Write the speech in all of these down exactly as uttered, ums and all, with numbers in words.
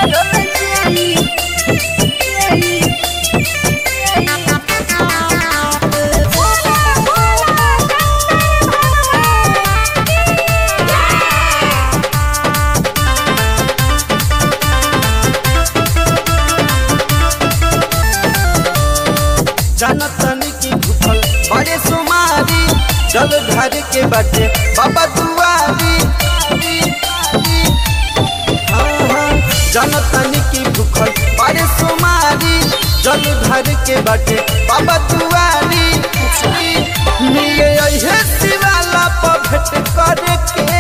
जनतनी की भूखल बड़े सुमारी जल घर के बाटे बाबा दुआरी। हाँ हाँ जनतनी की भूखल बड़े सुमारी जल घर के बाटे बाबा दुआरी। मिले अहे शिवाला पर भेंट करे के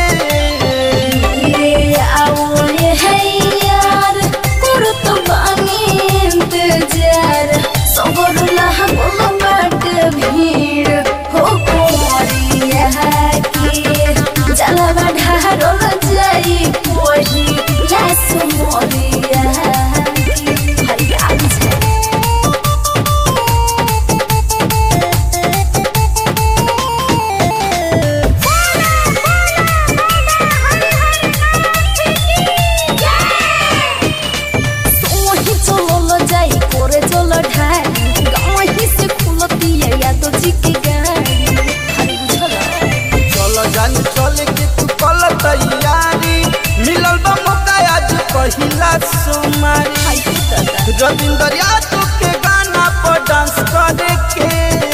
पहिला सुमारी रविंद्र यादव के गाना पर डांस करे के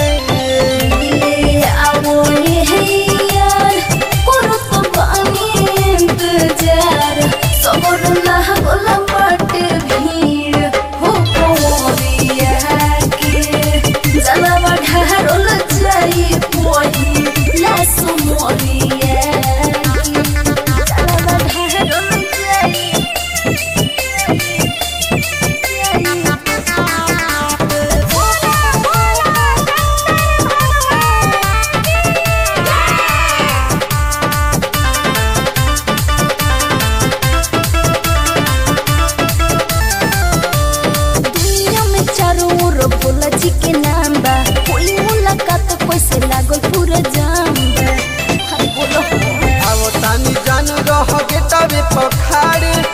के नाम बा कोई मुलाकात कैसे लागल पूरा जाम बा। बोलो आओ तानी जान रह गेटवे पखाड़े